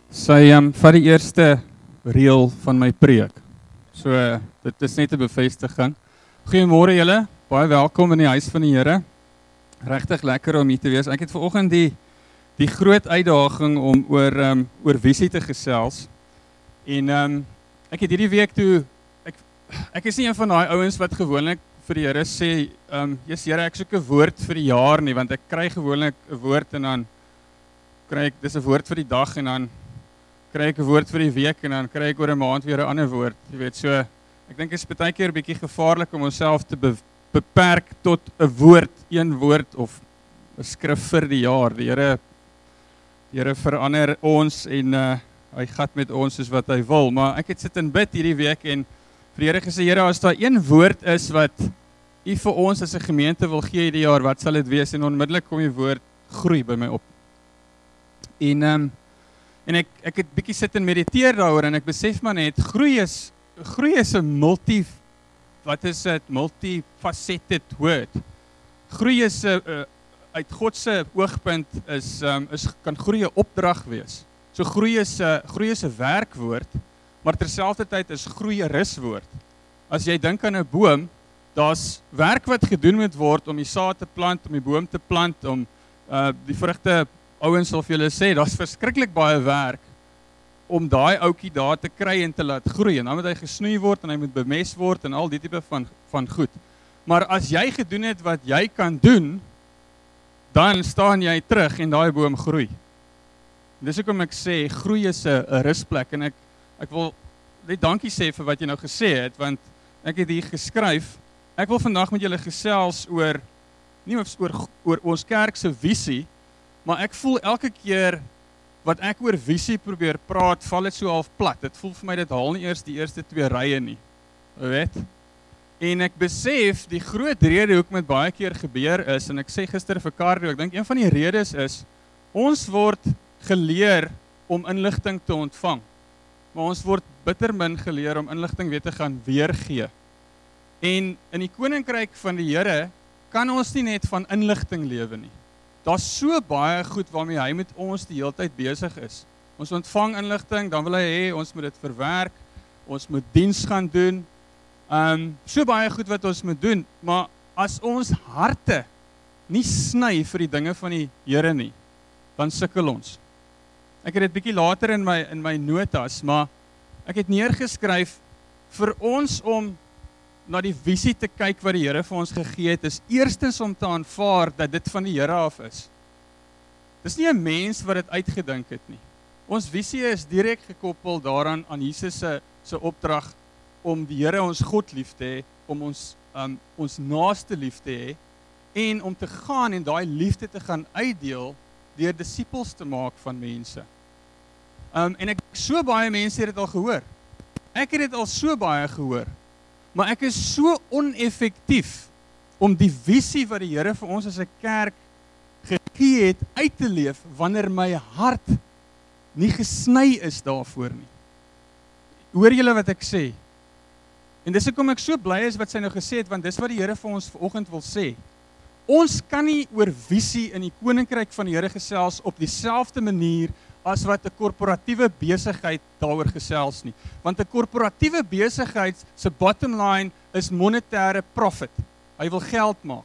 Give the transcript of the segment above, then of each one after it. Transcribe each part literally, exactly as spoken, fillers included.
Sy um, vat die eerste reël van my preek. So, uh, dit is net 'n bevestiging. Goeiemôre julle, baie welkom in die huis van die Here. Regtig lekker om hier te wees. Ek het vanoggend die die groot uitdaging om oor um, oor visie te gesels. En um, ek het hierdie week toe ek ek is nie een van daai ouens wat gewoonlik vir die Here sê, um, "Jesus Here, ek soek 'n woord vir die jaar nie," want ek kry gewoonlik 'n woord en dan kry ek dis 'n woord vir die dag en dan kry ek 'n woord vir die week en dan kry ek oor 'n maand weer 'n ander woord. Jy weet, so ek dink dit is baie keer 'n bietjie gevaarlik om onsself te be beperk tot 'n woord, een woord of 'n skrif vir die jaar. Die Here die Here verander ons en uh, hy gat met ons soos wat hy wil, maar ek het sit en bid hierdie week en vir die Here gesê, Here, as daar een woord is wat U vir ons as 'n gemeente wil gee hierdie jaar, wat sal dit wees? En onmiddellik kom die woord groei by my op. En um, En ek ek het bietjie sit en mediteer daaroor en ek besef maar net groei is groei is 'n multi wat is dit multifaceted woord. Groei is 'n uh, uit God se oogpunt is um, is kan groei 'n opdrag wees. So groei is 'n uh, groei is 'n werkwoord, maar terselfdertyd is groei 'n ruswoord. As jy dink aan 'n boom, daar's werk wat gedoen moet word om die saad te plant, om die boom te plant, om uh, die vrugte ouens sal vir julle sê, daar's verskriklik baie werk om daai ouetjie daar te kry en te laat groei. En dan moet hy gesnoei word en hy moet bemest word en al die tipe van van goed. Maar as jy gedoen het wat jy kan doen, dan staan jy terug en daai boom groei. En dis hoekom ek sê groei is 'n 'n rusplek en ek ek wil net dankie sê vir wat jy nou gesê het, want ek het hier geskryf. Ek wil vandag met julle gesels oor nie oor oor ons kerk se visie, maar ek voel elke keer wat ek oor visie probeer praat, val dit so half plat. Dit voel vir my dit haal nie eers die eerste twee rye nie. Jy weet? En ek besef die groot rede hoekom dit baie keer gebeur is, en ek sê gister vir Cardio, ek dink een van die redes is, ons word geleer om inligting te ontvang. Maar ons word bitter min geleer om inligting weer te gaan weergee. En in die koninkryk van die Here kan ons nie net van inligting lewe nie. Daar's so baie goed waarmee hy met ons die hele tyd besig is. Ons ontvang inligting, dan wil hy hê ons moet dit verwerk, ons moet diens gaan doen. Um, so baie goed wat ons moet doen, maar as ons harte nie sny vir die dinge van die Here nie, dan sukkel ons. Ek het dit bietjie later in my in my notas, maar ek het neergeskryf vir ons om na die visie te kyk wat die Here vir ons gegee het, is eerstens om te aanvaar dat dit van die Here af is. Dis nie 'n mens wat dit uitgedink het nie. Ons visie is direk gekoppel daaraan aan Jesus se se opdrag om die Here ons God lief te hê, om ons um, ons naaste lief te hê en om te gaan en daai liefde te gaan uitdeel deur disippels te maak van mense. Um, en ek so baie mense het dit al gehoor. Ek het dit al so baie gehoor. Maar ek is so oneffektief om die visie wat die Here vir ons as 'n kerk gegee het uit te leef wanneer my hart nie gesny is daarvoor nie. Hoor julle wat ek sê? En dis hoekom ek so bly is wat sy nou gesê het, want dis wat die Here vir ons vanoggend wil sê. Ons kan nie oor visie in die koninkryk van die Here gesels op dieselfde manier as wat 'n korporatiewe besigheid daaroor gesels nie. Want 'n korporatiewe besigheid se bottom line is monetêre profit. Hy wil geld maak.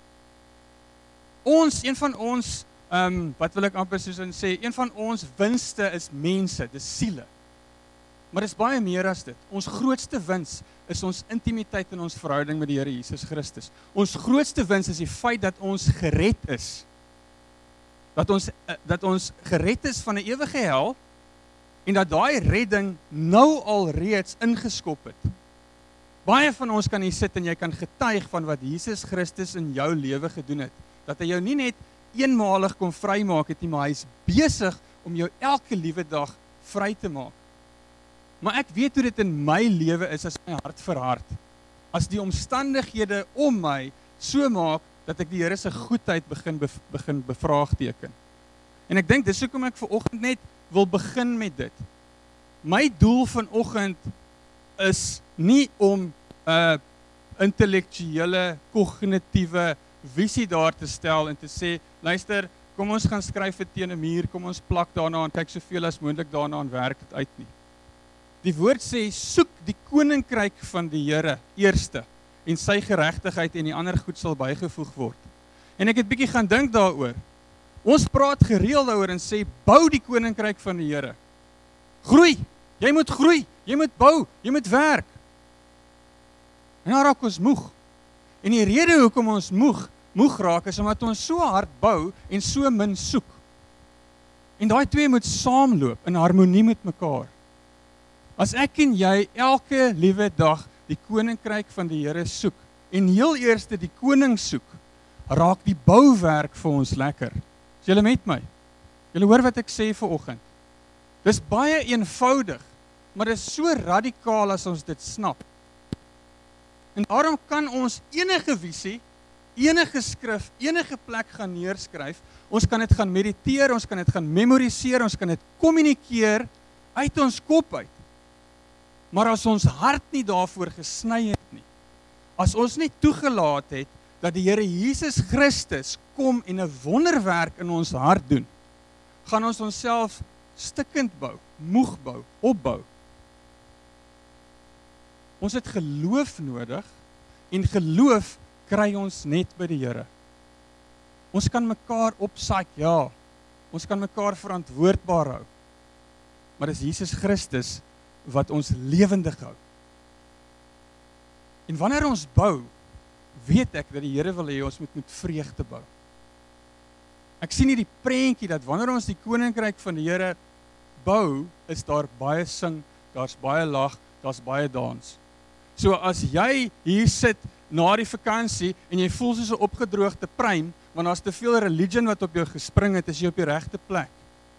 Ons, een van ons, um, wat wil ek amper soos in sê, een van ons winste is mense, dis siele. Maar dis baie meer as dit. Ons grootste wins is ons intimiteit in ons verhouding met die Here Jesus Christus. Ons grootste wins is die feit dat ons gered is. Dat ons, dat ons gered is van 'n ewige hel en dat daai redding nou al reeds ingeskop het. Baie van ons kan hier sit en jy kan getuig van wat Jesus Christus in jou lewe gedoen het. Dat hy jou nie net eenmalig kom vrymaak het nie, maar hy is besig om jou elke liewe dag vry te maak. Maar ek weet hoe dit in my lewe is as my hart verhard. As die omstandighede om my so maak dat ek die Here se goedheid begin bev begin bevraagteken. En ek dink dis hoekom ek vanoggend net wil begin met dit. My doel vanoggend is nie om 'n uh, intellektuele, kognitiewe visie daar te stel en te sê, luister, kom ons gaan skryf dit teen 'n muur, kom ons plak daarna en kyk soveel as moontlik daarna en werk dit uit nie. Die woord sê, soek die koninkryk van die Here eerste en sy geregtigheid en die ander goed sal bygevoeg word. En ek het bietjie gaan dink daaroor. Ons praat gereeld daaroor en sê, bou die koninkryk van die Here. Groei, jy moet groei, jy moet bou, jy moet werk. En dan raak ons moeg. En die rede hoekom ons moeg, moeg raak is omdat ons so hard bou en so min soek. En daai twee moet saamloop in harmonie met mekaar. As ek en jy elke liewe dag die koninkryk van die Here soek en heel eerste die koning soek, raak die bouwerk vir ons lekker. Is julle met my? Julle hoor wat ek sê vanoggend. Dis baie eenvoudig, maar dis so radikaal as ons dit snap. En daarom kan ons enige visie, enige skrif, enige plek gaan neerskryf, ons kan dit gaan mediteer, ons kan dit gaan memoriseer, ons kan dit kommunikeer uit ons kop uit. Maar as ons hart nie daarvoor gesny het nie, as ons nie toegelaat het, dat die Here Jesus Christus kom en 'n wonderwerk in ons hart doen, gaan ons onsself stikkend bou, moeg bou, opbou. Ons het geloof nodig, en geloof kry ons net by die Here. Ons kan mekaar opsaak, ja, ons kan mekaar verantwoordbaar hou, maar dis Jesus Christus wat ons lewendig hou. En wanneer ons bou, weet ek dat die Here wil hê ons moet met vreugde bou. Ek sien hier die prentjie dat wanneer ons die koninkryk van die Here bou, is daar baie sing, daar's baie lag, daar's baie dans. So as jy hier sit na die vakansie en jy voel soos 'n opgedroogde pruim, want daar's te veel religion wat op jou gespring het, is jy op die regte plek.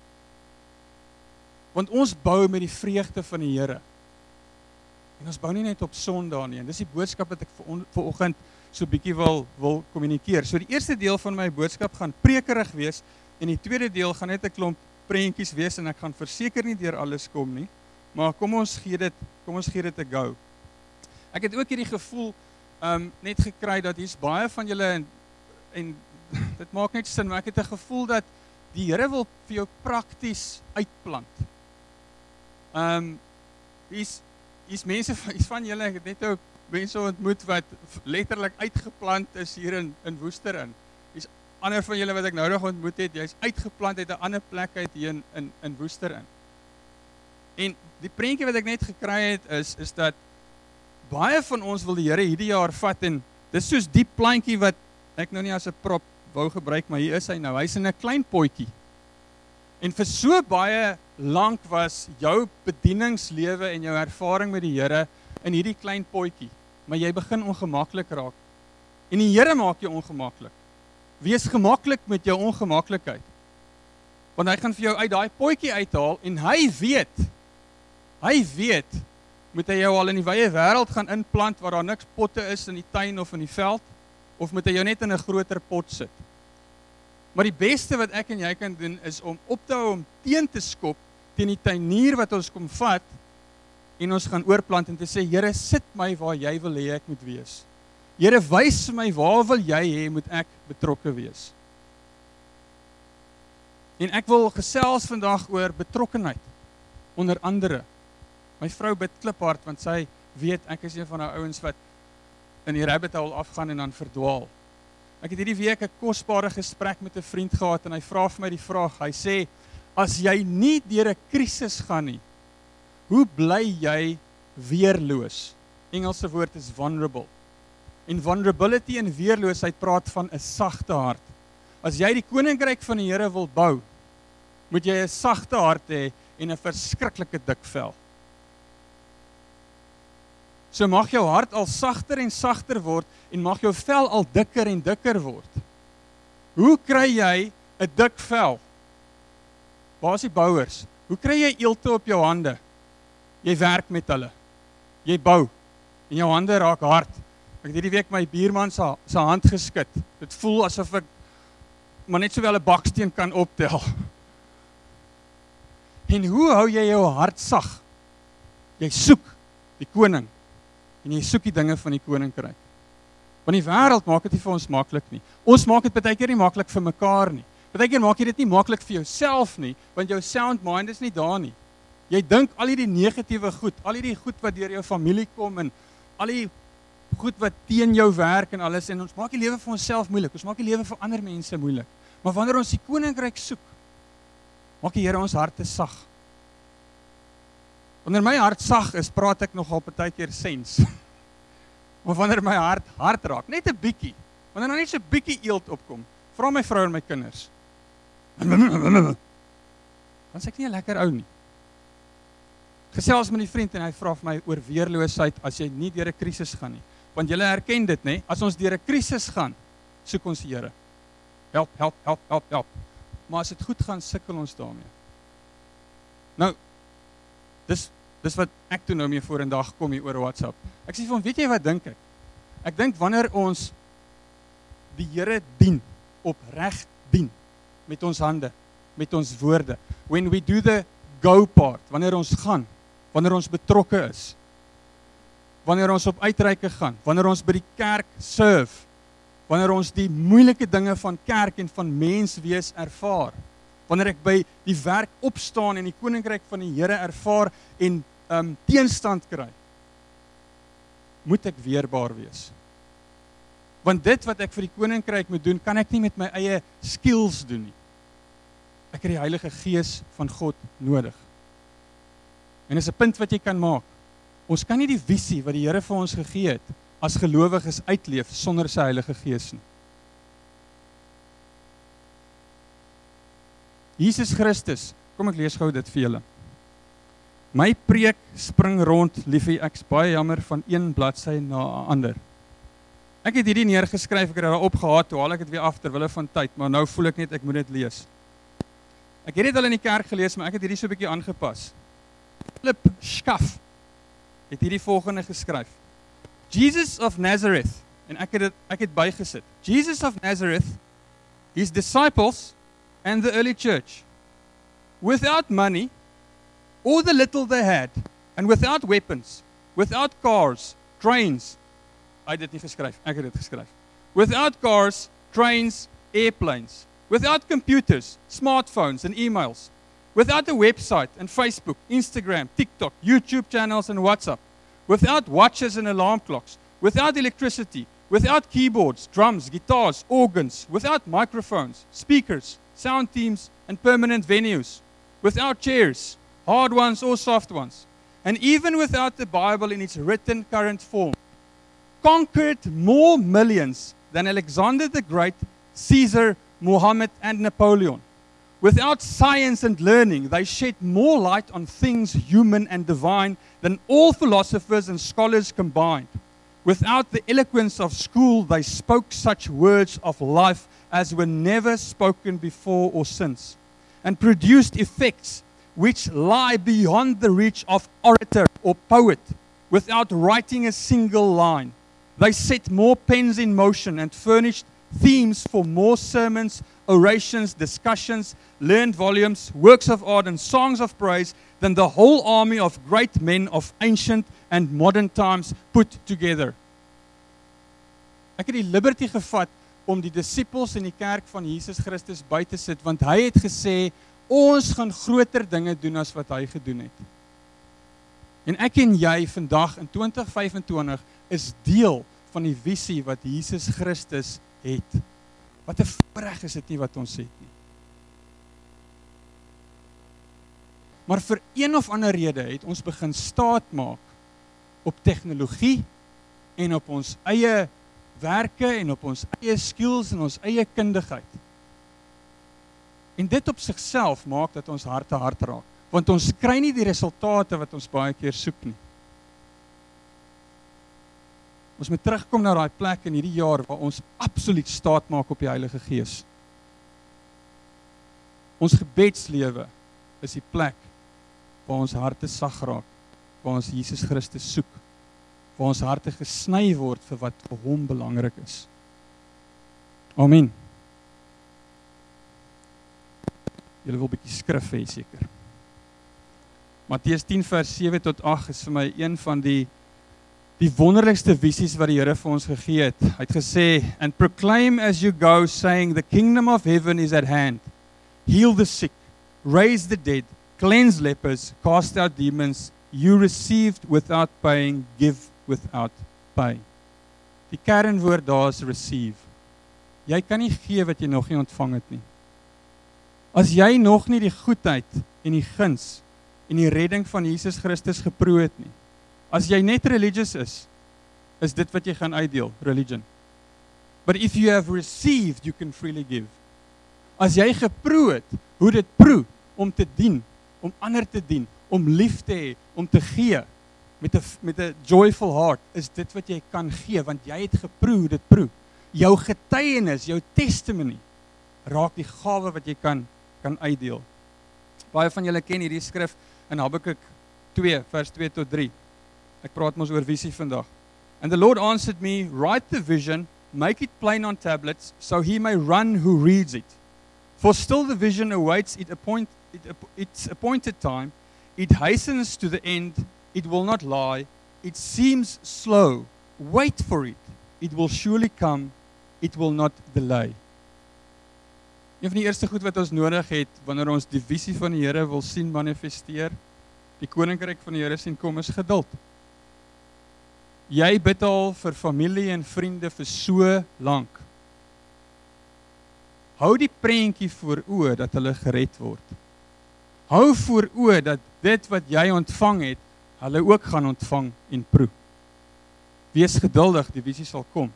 Want ons bou met die vreugde van die Here. En ons bou nie net op Sondae nie, en dis die boodskap wat ek vir oggend so bietjie wil wil kommunikeer. So die eerste deel van my boodskap gaan prekerig wees, en die tweede deel gaan net 'n klomp prentjies wees, en ek gaan verseker nie deur alles kom nie, maar kom ons gee dit, kom ons gee dit 'n go. Ek het ook hierdie gevoel um, net gekry dat hier's baie van julle, en, en dit maak net sin, maar ek het 'n gevoel dat die Here wil vir jou prakties uitplant. Um, hier's hier's mense, hier's van julle, ek het net ook mense ontmoet wat letterlik uitgeplant is hier in, in Woester in. Hier's ander van julle wat ek nou nog ontmoet het, jy's uitgeplant uit 'n ander plek uit hier in, in, in Woester in. En die prentjie wat ek net gekry het is, is dat baie van ons wil die Here hierdie jaar vat, en dis soos die plantjie wat ek nou nie as 'n prop wou gebruik, maar hier is hy nou, hy's in 'n klein potjie. En vir so baie lank was jou bedieningslewe en jou ervaring met die Here in hierdie klein potjie, maar jy begin ongemaklik raak. En die Here maak jou ongemaklik. Wees gemaklik met jou ongemaklikheid. Want hy gaan vir jou uit daai potjie uithaal, en hy weet, hy weet, moet hy jou al in die wye wêreld gaan inplant waar daar niks potte is in die tuin of in die veld, of moet hy jou net in 'n groter pot sit? Maar die beste wat ek en jy kan doen is om op te hou om teen te skop teen die tuinier wat ons kom vat, en ons gaan oorplant en te sê, Here, sit my waar jy wil hê ek moet wees. Here, wys vir my waar wil jy hê moet ek betrokke wees. En ek wil gesels vandag oor betrokkenheid, onder andere. My vrou bid kliphard, want sy weet, ek is een van haar ouens wat in die rabbit hole afgaan en dan verdwaal. Ek het hierdie week 'n kosbare gesprek met 'n vriend gehad, en hy vra vir my die vraag, hy sê, as jy nie deur 'n krisis gaan nie, hoe bly jy weerloos? Engelse woord is vulnerable. En vulnerability en weerloosheid praat van 'n sagte hart. As jy die koninkryk van die Here wil bou, moet jy 'n sagte hart hê en 'n verskriklike dik vel. So mag jou hart al sagter en sagter word, en mag jou vel al dikker en dikker word. Hoe kry jy 'n dik vel? Waar is die bouers? Hoe kry jy eelte op jou hande? Jy werk met hulle. Jy bou. En jou hande raak hard. Ek het hierdie week my buurman se se hand geskit. Dit voel asof ek maar net sowel 'n baksteen kan optel. En hoe hou jy jou hart sag? Jy soek die koning. En jy soek die dinge van die koninkryk. Want die wêreld maak dit nie vir ons maklik nie. Ons maak dit baie keer nie maklik vir mekaar nie. Partykeer maak jy dit nie maklik vir jouself nie, want jou sound mind is nie daar nie. Jy dink al hierdie negatiewe goed, al hierdie goed wat deur jou familie kom en al die goed wat teen jou werk en alles, en ons maak die lewe vir onsself moeilik, ons maak die lewe vir ander mense moeilik. Maar wanneer ons die koninkryk soek, maak die Here ons harte sag. Wanneer my hart sag is, praat ek nogal partykeer sens. Maar wanneer my hart hard raak, net 'n bietjie, wanneer daar net so 'n bietjie eelt opkom, vra my vrou en my kinders, dan sê ek nie 'n lekker ou nie. Gesels met die vriend en hy vra vir my oor weerloosheid as jy nie deur 'n krisis gaan nie. Want julle herken dit, nê? As ons deur 'n krisis gaan, soek ons die Here. Help, help, help, help, help. Maar as dit goed gaan, sukkel ons daarmee. Nou, dis dis wat ek toe nou mee vorendag kom hier oor WhatsApp. Ek sê vir hom, weet jy wat dink ek? Ek dink wanneer ons die Here dien, opreg dien, met ons hande, met ons woorde, when we do the go part, wanneer ons gaan, wanneer ons betrokke is, wanneer ons op uitreike gaan, wanneer ons by die kerk serve, wanneer ons die moeilike dinge van kerk en van mens wees ervaar, wanneer ek by die werk opstaan en die koninkryk van die Here ervaar en um, teenstand kry, moet ek weerbaar wees. Want dit wat ek vir die koninkryk moet doen, kan ek nie met my eie skills doen nie. Ek het die Heilige Gees van God nodig. En dis 'n punt wat jy kan maak. Ons kan nie die visie wat die Here vir ons gegee het, as gelowiges uitleef sonder sy Heilige Gees nie. Jesus Christus, kom ek lees gou dit vir julle. My preek spring rond, liefie, ek's baie jammer van een bladsy na 'n ander. Ek het hierdie neergeskryf, ek het daar opgehaat, toe haal ek dit weer af terwille van tyd, maar nou voel ek net ek moet dit lees. Ek het dit al in die kerk gelees, maar ek het hierdie so 'n bietjie aangepas. Philip Schaff het hierdie volgende geskryf. Jesus of Nazareth, en ek het dit, ek het bygesit. Jesus of Nazareth, his disciples and the early church, without money, all the little they had, and without weapons, without cars, trains, hy het dit nie geskryf, ek het dit geskryf. Without cars, trains, airplanes, without computers, smartphones and emails, without a website and Facebook, Instagram, TikTok, YouTube channels and WhatsApp, without watches and alarm clocks, without electricity, without keyboards, drums, guitars, organs, without microphones, speakers, sound teams and permanent venues, without chairs, hard ones or soft ones, and even without the Bible in its written current form, conquered more millions than Alexander the Great, Caesar, Muhammad and Napoleon. Without science and learning, they shed more light on things human and divine than all philosophers and scholars combined. Without the eloquence of school, they spoke such words of life as were never spoken before or since, and produced effects which lie beyond the reach of orator or poet, without writing a single line. They set more pens in motion and furnished themes for more sermons, orations, discussions, learned volumes, works of art and songs of praise than the whole army of great men of ancient and modern times put together. Ek het die liberty gevat om die disippels in die kerk van Jesus Christus by te sit, want hy het gesê, ons gaan groter dinge doen as wat hy gedoen het. En ek en jy vandag in twintig vyf-en-twintig is deel van die visie wat Jesus Christus het. Wat 'n voorreg is dit nie wat ons het nie. Maar vir een of ander rede het ons begin staat maak op tegnologie en op ons eie werke en op ons eie skills en ons eie kundigheid. En dit op sigself maak dat ons harte hard raak, want ons kry nie die resultate wat ons baie keer soek nie. Ons moet terugkom na daai plek in hierdie jaar waar ons absoluut staat maak op die Heilige Gees. Ons gebedslewe is die plek waar ons harte sag raak, waar ons Jesus Christus soek, waar ons harte gesny word vir wat vir hom belangrik is. Amen. Julle wil 'n bietjie skrif hê seker. Matteus tien vers sewe tot agt is vir my een van die die wonderlikste visies wat die Here vir ons gegee het. Hy het gesê, and proclaim as you go, saying, the kingdom of heaven is at hand. Heal the sick, raise the dead, cleanse lepers, cast out demons. You received without paying, give without pay. Die kernwoord daar is receive. Jy kan nie gee wat jy nog nie ontvang het nie. As jy nog nie die goedheid en die guns en die redding van Jesus Christus geproe het nie, as jy net religious is, is dit wat jy gaan uitdeel, religion. But if you have received, you can freely give. As jy geproe het, hoe dit proe, om te dien, om ander te dien, om lief te hê, om te gee, met 'n met 'n joyful heart, is dit wat jy kan gee, want jy het geproe hoe dit proe. Jou getuienis, jou testimony, raak die gawe wat jy kan, kan uitdeel. Baie van julle ken hierdie skrif in Habakuk twee, vers twee tot drie. Ek praat mos oor visie vandag. And the Lord answered me, write the vision, make it plain on tablets, so he may run who reads it. For still the vision awaits it appoint, it, its appointed time, it hastens to the end, it will not lie, it seems slow, wait for it, it will surely come, it will not delay. Een van die eerste goed wat ons nodig het, wanneer ons die visie van die Here wil sien manifesteer, die koninkryk van die Here sien kom, is geduld. Jy bid al vir familie en vriende vir so lank. Hou die prentjie voor oë dat hulle gered word. Hou voor oë dat dit wat jy ontvang het, hulle ook gaan ontvang en proe. Wees geduldig, die visie sal kom.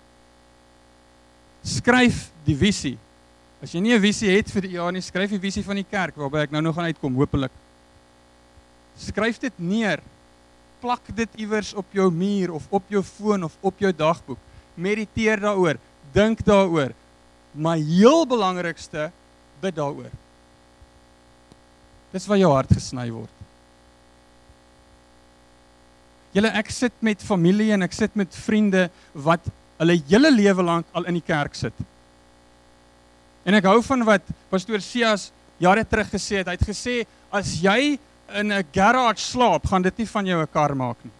Skryf die visie. As jy nie 'n visie het vir die jaar nie, skryf die visie van die kerk, waarby ek nou nog gaan uitkom, hopelik. Skryf dit neer. Plak dit iewers op jou muur, of op jou foon, of op jou dagboek. Mediteer daaroor, dink daaroor. Maar heel belangrikste, bid daaroor. Dis waar jou hart gesny word. Julle, ek sit met familie en ek sit met vriende wat hulle hele lewe lank al in die kerk sit. En ek hou van wat pastoor Sias jare terug gesê het. Hy het gesê, as jy in 'n garage slaap, gaan dit nie van jou 'n kar maak nie.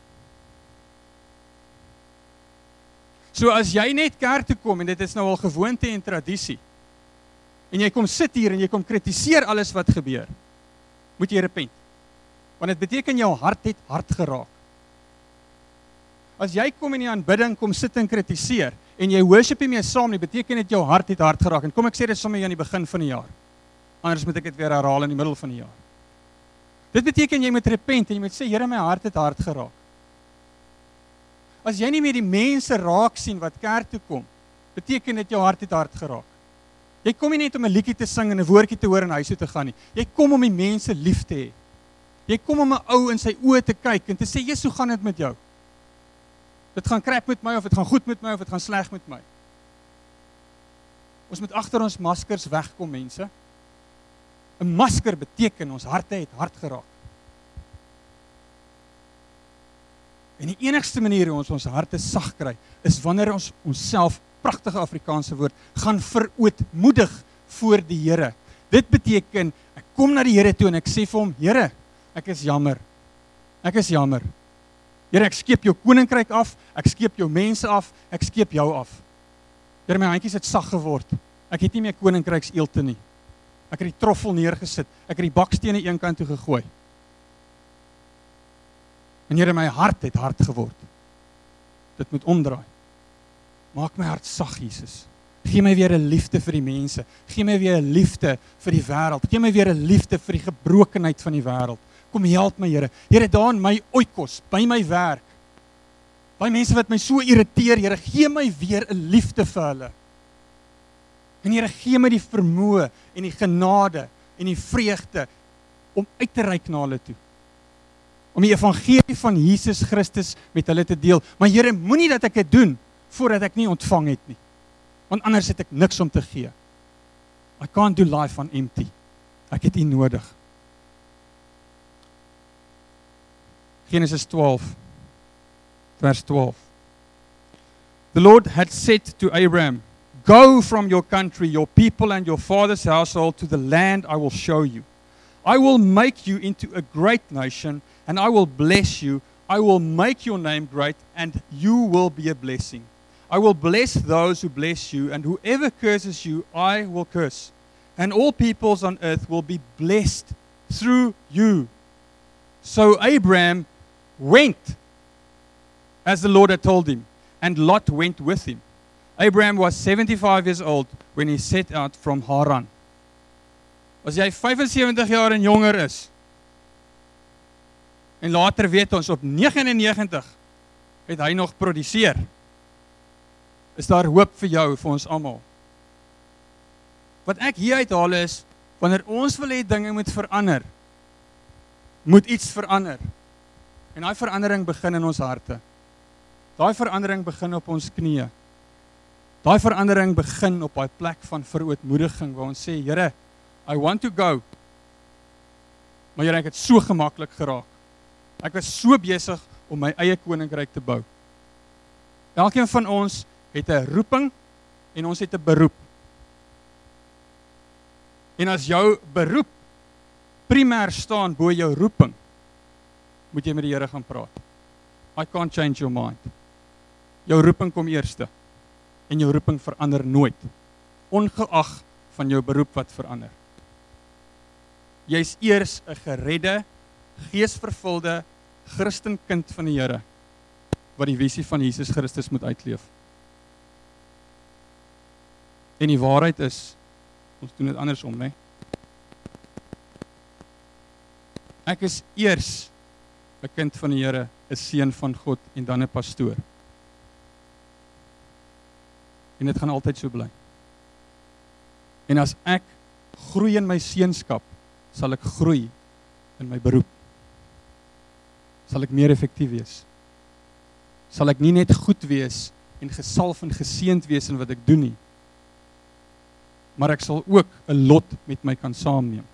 So as jy net kerk toe kom, en dit is nou al gewoonte en tradisie, en jy kom sit hier en jy kom kritiseer alles wat gebeur, moet jy repent. Want dit beteken jou hart het hard geraak. As jy kom in die aanbidding, kom sit en kritiseer, en jy worship nie meer saam nie, beteken dit jou hart het hard geraak. En kom ek sê dit sommer aan die begin van die jaar. Anders moet ek dit weer herhaal in die middel van die jaar. Dit beteken jy moet repent en jy moet sê, Here, my hart het hard geraak. As jy nie meer die mense raak sien wat kerk toe kom, beteken dit jou hart het hard geraak. Jy kom nie net om 'n liedjie te sing en 'n woordjie te hoor en huis toe te gaan nie. Jy kom om die mense lief te hê. Jy kom om 'n ou in sy oë te kyk en te sê, Jesus, hoe gaan dit met jou? Dit gaan krap met my, of dit gaan goed met my, of dit gaan sleg met my. Ons moet agter ons maskers wegkom, mense. 'n Masker beteken ons harte het hard geraak. En die enigste manier hoe ons ons harte sag kry, is wanneer ons onsself, pragtige Afrikaanse woord, gaan verootmoedig voor die Here. Dit beteken, ek kom na die Here toe en ek sê vir hom, Here, ek is jammer. Ek is jammer. Here, ek skeep jou koninkryk af, ek skeep jou mense af, ek skeep jou af. Here, my handjies het sag geword. Ek het nie meer koninkryks eelte nie. Ek het die troffel neergesit, ek het die bakstene een kant toe gegooi. En Here, my hart het hard geword. Dit moet omdraai. Maak my hart sag, Jesus. Gee my weer 'n liefde vir die mense. Gee my weer 'n liefde vir die wêreld. Gee my weer 'n liefde vir die gebrokenheid van die wêreld. Kom help my, Here. Here, daar in my oikos, by my werk. Baie mense wat my so irriteer, Here, gee my weer 'n liefde vir hulle. En Here, gee my die vermoë en die genade en die vreugde om uit te reik na hulle toe. Om die evangelie van Jesus Christus met hulle te deel. Maar Here, moenie dat ek dit doen voordat ek nie ontvang het nie. Want anders het ek niks om te gee. I can't do life on empty. Ek het U nodig. Genesis twaalf, vers twaalf. The Lord had said to Abraham, go from your country, your people and your father's household to the land I will show you. I will make you into a great nation, and I will bless you. I will make your name great and you will be a blessing. I will bless those who bless you, and whoever curses you, I will curse. And all peoples on earth will be blessed through you. So Abraham went as the Lord had told him, and Lot went with him. Abraham was seventy-five years old when he set out from Haran. As jy vyf-en-sewentig jaar en jonger is, en later weet ons op negen en negentig het hy nog produseer, is daar hoop vir jou, vir ons almal. Wat ek hier uithaal is, wanneer ons wil hê dinge moet verander, moet iets verander. En daai verandering begin in ons harte. Daai verandering begin op ons knieë. Daai verandering begin op daai plek van verootmoediging, waar ons sê, Here, I want to go. Maar Here, ek het so gemaklik geraak. Ek was so besig om my eie koninkryk te bou. Elkeen van ons het 'n roeping en ons het 'n beroep. En as jou beroep primêr staan bo jou roeping, moet jy met die Here gaan praat. I can't change your mind. Jou roeping kom eerste. En jou roeping verander nooit. Ongeag van jou beroep wat verander. Jy's eers 'n geredde, geesvervulde Christenkind van die Here, wat die visie van Jesus Christus moet uitleef. En die waarheid is, ons doen dit andersom, né? Ek is eers 'n kind van die Here, 'n seun van God en dan 'n pastoor. En dit gaan altyd so bly. En as ek groei in my seunskap, sal ek groei in my beroep. Sal ek meer effektief wees. Sal ek nie net goed wees en gesalf en geseënd wees in wat ek doen nie, maar ek sal ook 'n lot met my kan saamneem.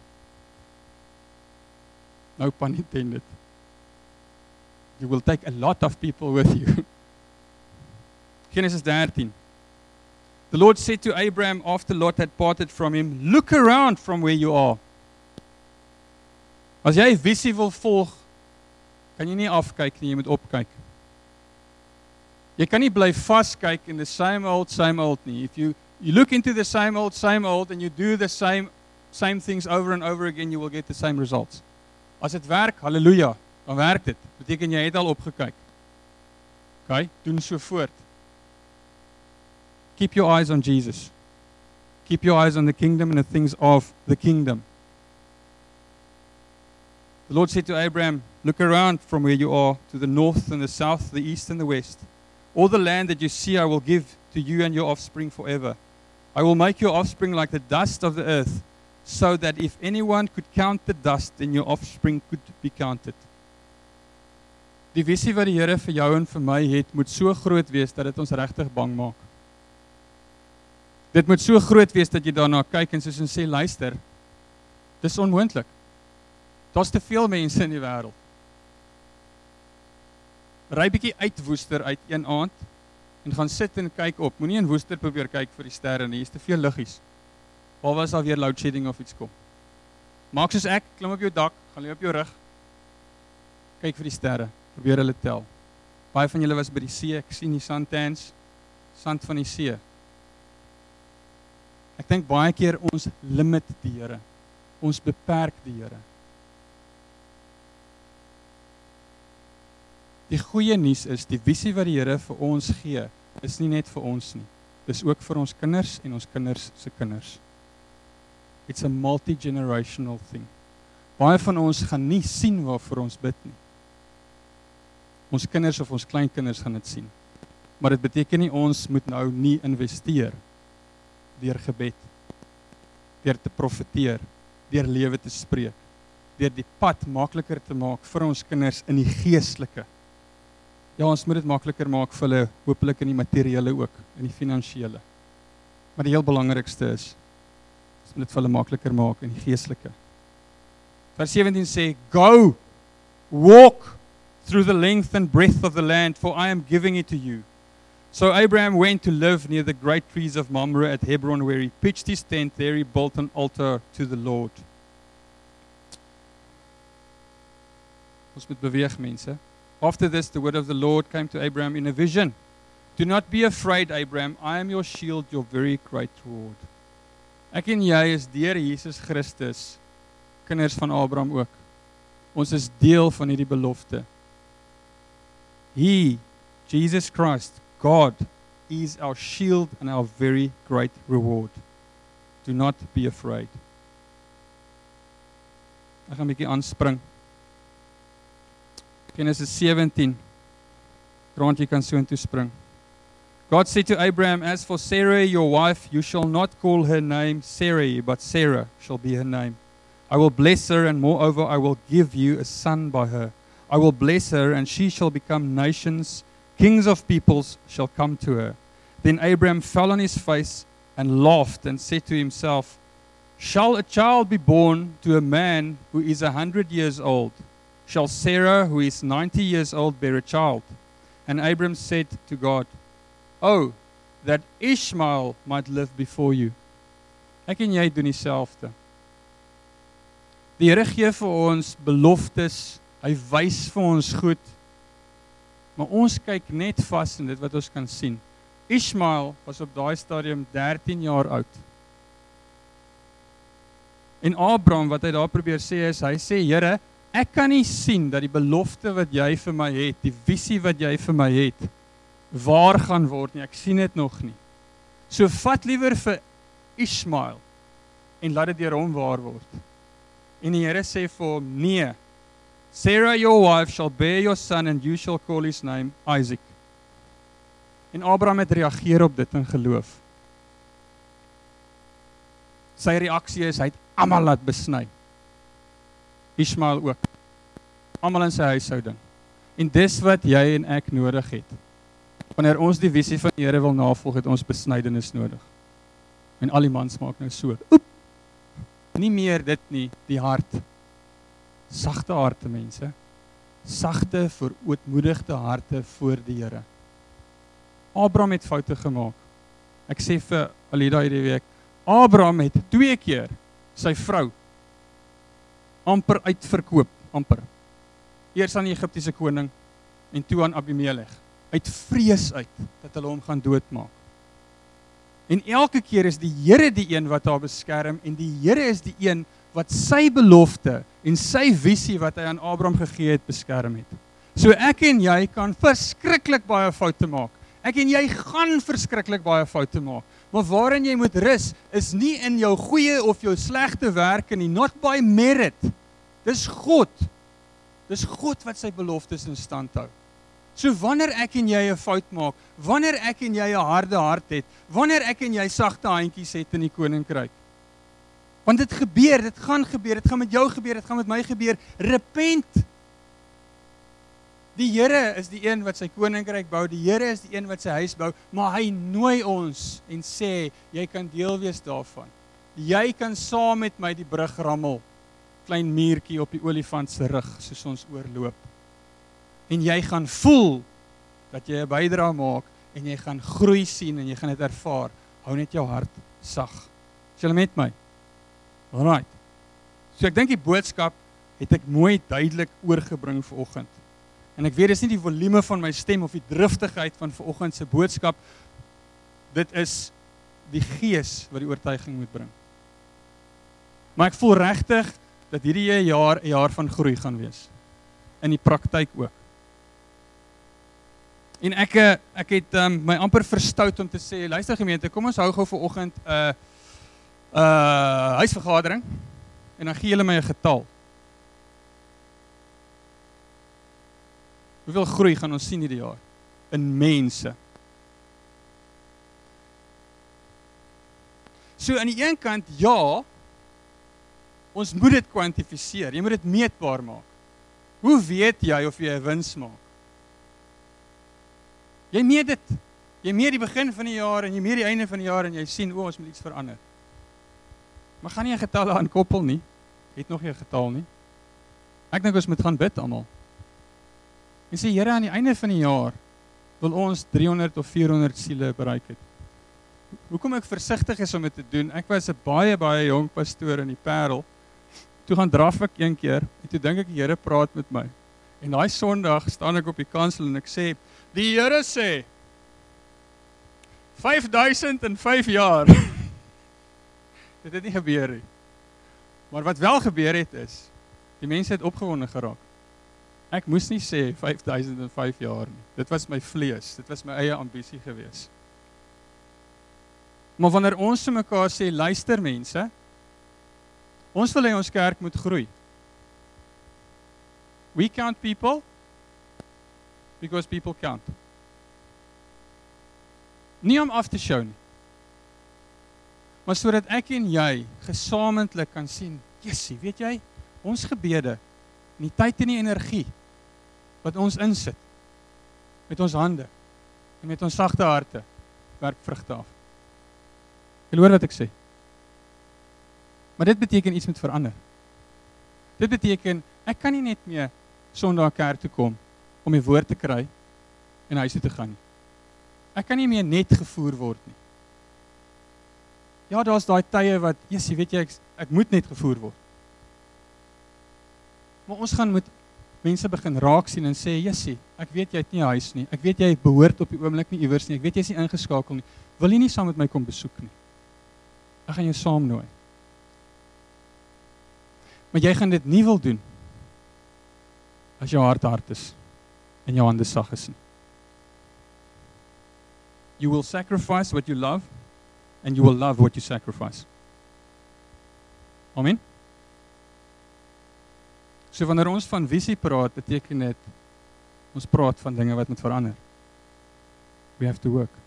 No pun intended. You will take a lot of people with you. Genesis thirteen. The Lord said to Abraham after Lot had parted from him, look around from where you are. As jy 'n visie wil volg, kan jy nie afkyk nie, jy moet opkyk. Jy kan nie bly vaskyk in the same old, same old nie. If you, you look into the same old, same old and you do the same, same things over and over again, you will get the same results. As dit werk, halleluja, dan werk dit. Beteken jy het al opgekyk. Okay, doen so voort. Keep your eyes on Jesus. Keep your eyes on the kingdom and the things of the kingdom. The Lord said to Abraham, look around from where you are to the north and the south, the east and the west. All the land that you see I will give to you and your offspring forever. I will make your offspring like the dust of the earth, so that if anyone could count the dust, then your offspring could be counted. Die visie wat die Here vir jou en vir my het, moet so groot wees dat dit ons regtig bang maak. Dit moet so groot wees dat jy daarna kyk en soos ons sê, luister, dis onmoontlik. Daar's te veel mense in die wêreld. Ry bietjie uit Woester uit een aand en gaan sit en kyk op. Moenie in Woester probeer kyk vir die sterre nie, hier's te veel liggies. Waar was daar weer load shedding of iets kom? Maak soos ek, klim op jou dak, gaan lê op jou rug. Kyk vir die sterre, probeer hulle tel. Baie van julle was by die see, ek sien die sandtans, sand van die see. Ek dink baie keer ons limit die Here. Ons beperk die Here. Die goeie nuus is, die visie wat die Here vir ons gee, is nie net vir ons nie. Dis ook vir ons kinders en ons kinders se kinders. It's a multi-generational thing. Baie van ons gaan nie sien waarvoor ons bid nie. Ons kinders of ons kleinkinders gaan dit sien. Maar dit beteken nie ons moet nou nie investeer deur gebed, deur te profeteer, deur lewe te spreek, deur die pad makliker te maak vir ons kinders in die geestelike. Ja, ons moet dit makliker maak vir hulle, hopelik in die materiële ook, in die finansiële. Maar die heel belangrikste is, ons moet dit vir hulle makliker maak in die geestelike. Vers seventeen sê, go, walk through the length and breadth of the land, for I am giving it to you. So Abraham went to live near the great trees of Mamre at Hebron, where he pitched his tent. There he built an altar to the Lord. Ons moet beweeg, mense. After this, the word of the Lord came to Abraham in a vision. Do not be afraid, Abraham. I am your shield, your very great reward. Ek en jy is deur Jesus Christus, kinders van Abraham ook. Ons is deel van hierdie belofte. He, Jesus Christ, God, is our shield and our very great reward. Do not be afraid. Ek gaan 'n bietjie aanspring. Genesis seventeen. Grant jy kan so intoe spring. God said to Abraham, as for Sarai, your wife, you shall not call her name Sarai, but Sarah shall be her name. I will bless her, and moreover, I will give you a son by her. I will bless her, and she shall become nations. Kings of peoples shall come to her. Then Abraham fell on his face and laughed and said to himself, shall a child be born to a man who is a hundred years old? Shall Sarah, who is ninety years old, bear a child? And Abraham said to God, oh, that Ishmael might live before you. Ek en jy doen dieselfde. Die Here gee vir ons beloftes, hy wys vir ons goed, maar ons kyk net vas in dit wat ons kan sien. Ishmael was op daai stadium dertien jaar oud. En Abraham, wat hy daar probeer sê is, hy sê, Here, ek kan nie sien dat die belofte wat jy vir my het, die visie wat jy vir my het, waar gaan word nie, ek sien dit nog nie. So vat liewer vir Ishmael en laat dit deur hom waar word. En die Here sê vir hom, nee, Sarah your wife shall bear your son and you shall call his name Isaac. En Abraham het reageer op dit in geloof. Sy reaksie is, hy het almal laat besny. Ishmael ook. Almal in sy huishouding. En dis wat jy en ek nodig het. Wanneer ons die visie van die Here wil navolg, het ons besnydenis nodig. En al die mans maak nou so. Oep! Nie meer dit nie, die hart. Sagte harte, mense. Sagte, verootmoedigde harte voor die Here. Abraham het foute gemaak. Ek sê vir Alida hierdie week, Abraham het twee keer sy vrou amper uitverkoop, amper. Eers aan die Egiptiese koning en toe aan Abimelech. Uit vrees uit, dat hulle hom gaan doodmaak. En elke keer is die Here die een wat haar beskerm, en die Here is die een wat sy belofte en sy visie wat hy aan Abraham gegee het, beskerm het. So ek en jy kan verskriklik baie foute maak. Ek en jy gaan verskriklik baie foute maak. Maar waarin jy moet rus, is nie in jou goeie of jou slegte werke nie, not by merit. Dis God. Dis God wat sy beloftes in stand hou. So wanneer ek en jy 'n fout maak, wanneer ek en jy 'n harde hart het, wanneer ek en jy sagte handjies het in die koninkryk. Want dit gebeur, dit gaan gebeur, dit gaan met jou gebeur, dit gaan met my gebeur. Repent. Die Here is die een wat sy koninkryk bou, die Here is die een wat sy huis bou, maar hy nooi ons en sê, jy kan deel wees daarvan. Jy kan saam met my die brug rammel, klein muurtjie op die olifant se rug, soos ons oorloop. En jy gaan voel dat jy 'n bydrae maak en jy gaan groei sien en jy gaan dit ervaar. Hou net jou hart sag. Is julle met my? Alright. So ek dink die boodskap het ek mooi duidelik oorgebring vanoggend. En ek weet dis nie die volume van my stem of die driftigheid van vanoggend se boodskap. Dit is die gees wat die oortuiging moet bring. Maar ek voel regtig dat hierdie jaar 'n jaar van groei gaan wees. In die praktyk ook. En ek ek het um, my amper verstout om te sê, luister gemeente, kom ons hou gou vanoggend 'n uh, uh, huisvergadering en dan gee julle my 'n getal. Hoeveel groei gaan ons sien hierdie jaar in mense? So aan die een kant, ja, ons moet dit kwantifiseer, jy moet dit meetbaar maak. Hoe weet jy of jy 'n wins maak? Jy meet dit. Jy meet die begin van die jaar en jy meet die einde van die jaar en jy sien, o, ons moet iets verander. Maar gaan nie 'n getal aan koppel nie. Het nog nie 'n getal nie. Ek dink ons moet gaan bid almal. En sê, Here, aan die einde van die jaar wil ons driehonderd of vierhonderd siele bereik het. Hoekom ek versigtig is om dit te doen? Ek was 'n baie baie jong pastoor in die Parel. Toe gaan draf ek een keer en toe dink ek die Here praat met my. En daai Sondag staan ek op die kansel en ek sê, die Here sê, vyf duisend en vyf jaar. Dit het nie gebeur nie. Maar wat wel gebeur het is, die mense het opgewonde geraak. Ek moes nie sê vyf duisend en vyf jaar nie. Dit was my vlees, dit was my eie ambisie gewees. Maar wanneer ons vir mekaar sê, luister mense, ons wil hê ons kerk moet groei. We count people because people count. Nie om af te show nie. Maar sodat ek en jy gesamentlik kan sien, Jessie, weet jy, ons gebede, en die tyd en die energie, wat ons insit, met ons hande, en met ons sagte harte, werk vrugte af. Jy hoor wat ek sê? Maar dit beteken iets moet verander. Dit beteken, ek kan nie net meer Sondag kerk toe kom, om die woord te kry, en huis toe te gaan nie. Ek kan nie meer net gevoer word nie. Ja, daar's daai tye wat, Jessie, weet jy, ek, ek moet net gevoer word. Maar ons gaan met mense begin raak sien en sê, Jessie, ek weet jy het nie 'n huis nie, ek weet jy behoort op die oomblik nie iewers nie, ek weet jy is nie ingeskakel nie, wil jy nie saam met my kom besoek nie? Ek gaan jou saam nooi. Maar jy gaan dit nie wil doen, as jou hart hard is, en jou hande sag is nie. You will sacrifice what you love, and you will love what you sacrifice. Amen? So wanneer ons van visie praat, beteken dit, ons praat van dinge wat moet verander. We have to work.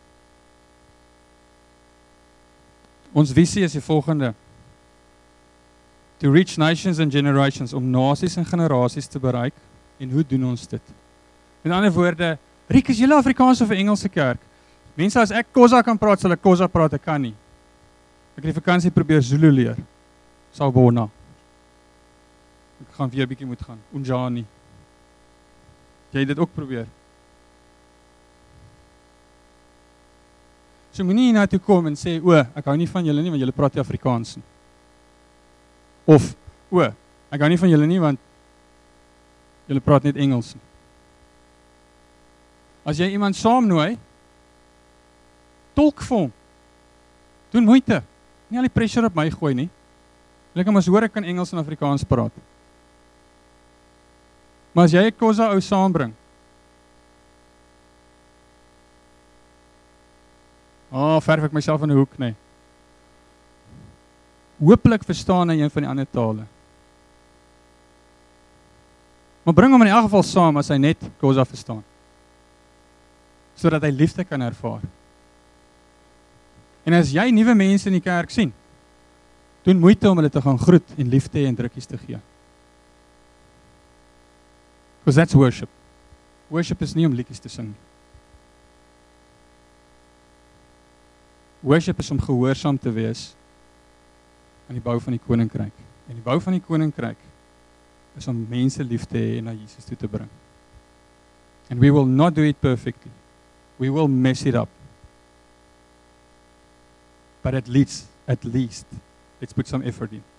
Ons visie is die volgende. To reach nations and generations, om nasies en generasies te bereik, en hoe doen ons dit? Met ander woorde, Riek, is julle Afrikaans of 'n Engelse kerk? Mense, as ek Xhosa kan praat, sal ek Xhosa praat, ek kan nie. Ek het die vakansie probeer Zulu leer. Sawubona. Ek gaan weer 'n bietjie moet gaan. Unjani. Jy het dit ook probeer. So moenie hier na toe kom en sê, o, ek hou nie van julle nie, want julle praat nie Afrikaans nie. Of, o, ek hou nie van julle nie, want julle praat net Engels nie. As jy iemand saamnooi, tolk vir hom. Doen moeite. Nie al die pressure op my gooi nie. Ek kan maar hoor ek kan Engels en Afrikaans praat. Maar as jy 'n Xhosa ou saambring, oh, verf ek myself in 'n hoek, nee. Hoopelik verstaan hy een van die ander tale. Maar bring hom in elk geval saam as hy net Xhosa verstaan. Sodat hy liefde kan ervaar. En as jy nuwe mense in die kerk sien, doen moeite om hulle te gaan groet en liefde en drukkies te gee. Because that's worship. Worship is nie om liedjies te sing. Worship is om gehoorsaam te wees aan die bou van die koninkryk. En die bou van die koninkryk is om mense lief te hê en na Jesus toe te bring. And we will not do it perfectly. We will mess it up. But at least, at least, let's put some effort in.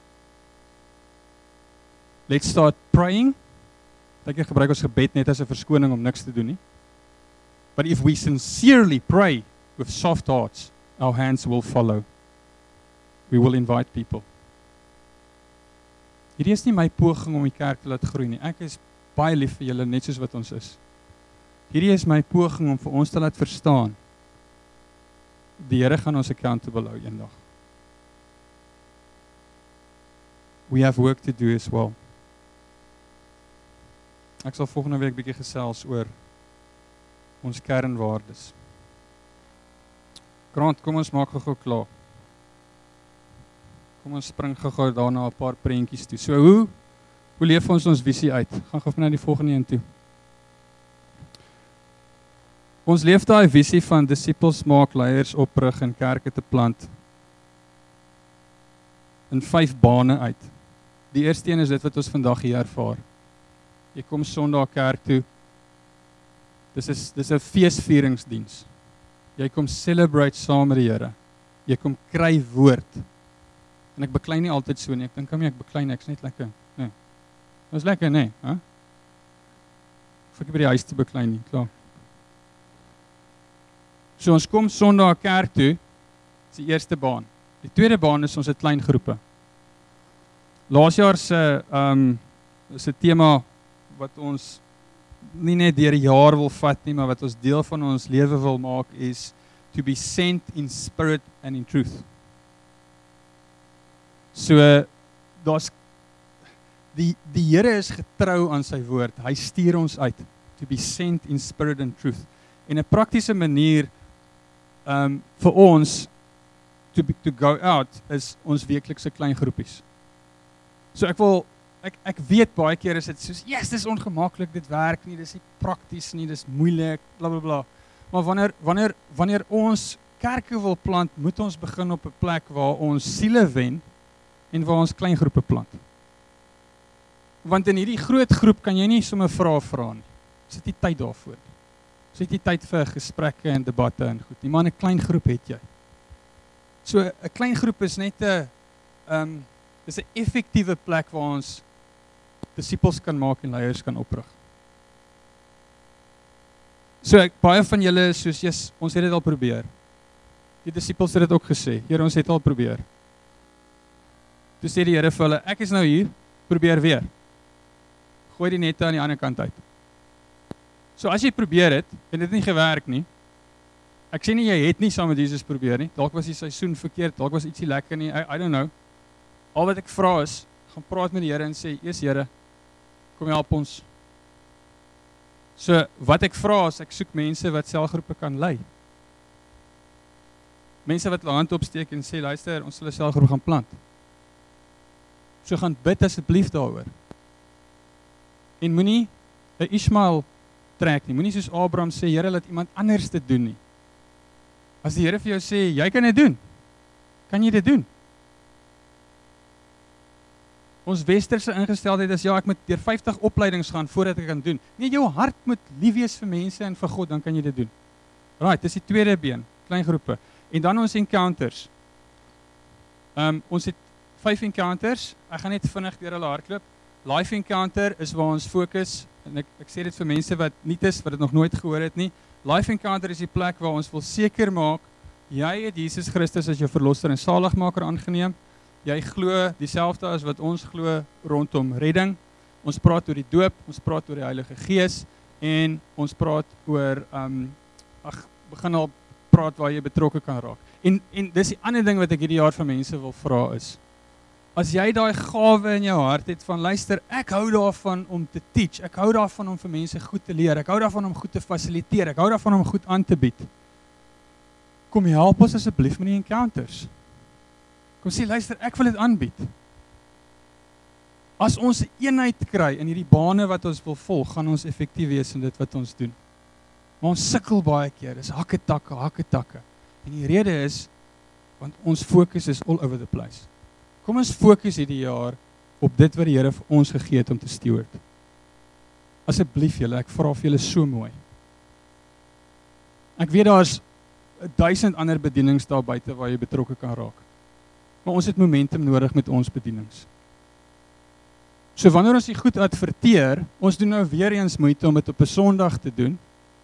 Let's start praying. Ek gebruik ons gebed net as 'n verskoning om niks te doen nie. But if we sincerely pray with soft hearts, our hands will follow. We will invite people. Hierdie is nie my poging om die kerk te laat groei nie. Ek is baie lief vir julle net soos wat ons is. Hierdie is my poging om vir ons te laat verstaan. Die Here gaan ons accountable hou eendag. We have work to do as well. Ek sal volgende week bietjie gesels oor ons kernwaardes. Grant, kom ons maak gou-gou klaar. Kom ons spring gou-gou daarna 'n paar prentjies toe. So hoe hoe leef ons ons visie uit? Gaan gou na die volgende een toe. Ons leef daai visie van disippels maak, leiers oprig en kerke te plant in vyf bane uit. Die eerste een is dit wat ons vandag hier ervaar. Jy kom Sondag kerk toe. Dis is dis 'n feesvieringsdiens. Jy kom celebrate saam met die Here. Jy kom kry woord. En ek beklei nie altyd so nie. Ek dink hom ek beklei nie, ek's net lekker. Nee. Dis lekker, nee, hè? Of ek by die huis te beklei nie, klaar. So ons kom Sondag kerk toe, is die eerste baan. Die tweede baan is ons het klein groepe. Laas jaar se um, is 'n tema wat ons nie net deur die jaar wil vat nie, maar wat ons deel van ons lewe wil maak, is to be sent in spirit and in truth. So, daar's die, die Here is getrou aan sy woord. Hy stuur ons uit, to be sent in spirit and truth. En 'n praktiese manier um, vir ons to, be, to go out is ons weeklikse klein groepies. So ek wil Ek ek weet baie keer is dit soos, yes, dis ongemaklik, dit werk nie, dis nie prakties nie, dis moeilik, bla bla bla. Maar wanneer wanneer wanneer ons kerke wil plant, moet ons begin op 'n plek waar ons siele wen en waar ons klein groepe plant. Want in hierdie groot groep kan jy nie sommer vrae vra nie. Ons het nie tyd daarvoor nie. Ons het nie tyd vir gesprekke en debatte en goed nie, maar 'n klein groep het jy. So 'n klein groep is net 'n um dis 'n effektiewe plek waar ons disippels kan maak en leiers kan oprig. So ek, baie van julle is soos, yes, ons het dit al probeer. Die disippels het dit ook gesê, Here, ons het al probeer. Toe sê die Here vir hulle, ek is nou hier, probeer weer. Gooi die nette aan die ander kant uit. So as jy probeer het, en dit het nie gewerk nie, ek sê nie jy het nie saam met Jesus probeer nie, dalk was die seisoen verkeerd, dalk was ietsie lekker nie, I, I don't know. Al wat ek vra is, gaan praat met die Here en sê, eers Here, kom help ons. So, wat ek vra is, ek soek mense wat selgroepe kan lei. Mense wat hulle hand opsteek en sê, luister, ons sal 'n selgroep gaan plant. So gaan bid asseblief daaroor. En moenie 'n Ismael trek nie, moenie soos Abraham sê, Here, laat iemand anders dit doen nie. As die Here vir jou sê, jy kan dit doen, kan jy dit doen. Ons westerse ingesteldheid is, ja, ek moet deur vyftig opleidings gaan voordat ek kan doen. Nee, jou hart moet lief wees vir mense en vir God, dan kan jy dit doen. Right, dis die tweede been, klein groepe. En dan ons encounters. Um, ons het vyf encounters, ek gaan net vinnig deur hulle hardloop. Life encounter is waar ons fokus, en ek, ek sê dit vir mense wat nie is, wat dit nog nooit gehoor het nie. Life encounter is die plek waar ons wil seker maak, jy het Jesus Christus as jou verlosser en saligmaker aangeneem. Jy glo dieselfde as wat ons glo rondom redding. Ons praat oor die doop, ons praat oor die Heilige Gees en ons praat oor um ag begin al praat waar jy betrokke kan raak. En en dis die ander ding wat ek hierdie jaar van mense wil vra is, as jy daai gawe in jou hart het van luister, ek hou daarvan om te teach, ek hou daarvan om vir mense goed te leer, ek hou daarvan om goed te fasiliteer, ek hou daarvan om goed aan te bied. Kom help ons asseblief met die encounters. Kom sê, luister, ek wil dit aanbied. As ons 'n eenheid kry in hierdie bane wat ons wil volg, gaan ons effektief wees in dit wat ons doen. Maar ons sukkel baie keer, dis hakke takke, hakke takke. En die rede is, want ons fokus is all over the place. Kom ons fokus hierdie jaar op dit wat die Here vir ons gegee het om te steward. Asseblief julle, ek vra vir julle so mooi. Ek weet daar's duisend ander bedienings daar buite waar jy betrokke kan raak. Maar ons het momentum nodig met ons bedienings. So wanneer ons die goed adverteer, ons doen nou weer eens moeite om dit op 'n Sondag te doen.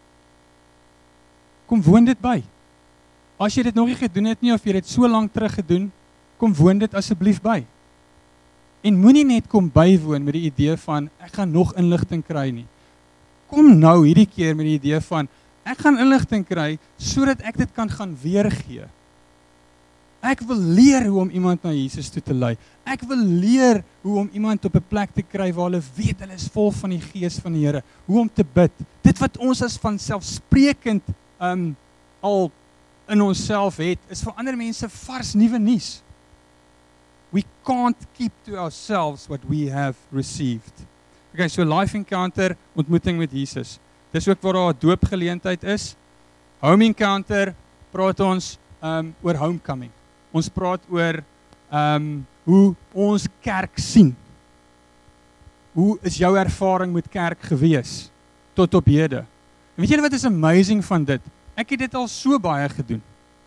Kom woon dit by. As jy dit nog nie gedoen het nie of jy dit so lank terug gedoen, kom woon dit asseblief by. En moenie net kom bywoon met die idee van ek gaan nog inligting kry nie. Kom nou hierdie keer met die idee van ek gaan inligting kry sodat ek dit kan gaan weergee. Ek wil leer hoe om iemand na Jesus toe te lei. Ek wil leer hoe om iemand op 'n plek te kry waar hulle weet hulle is vol van die Gees van die Here. Hoe om te bid. Dit wat ons as vanselfsprekend um, al in onsself het, is vir ander mense vars nuwe nuus. We can't keep to ourselves what we have received. Okay, so life encounter, ontmoeting met Jesus. Dis ook waar daar 'n doopgeleentheid is. Home encounter, praat ons um, oor homecoming. Ons praat oor um, hoe ons kerk sien. Hoe is jou ervaring met kerk gewees tot op hede? En weet julle wat is amazing van dit? Ek het dit al so baie gedoen.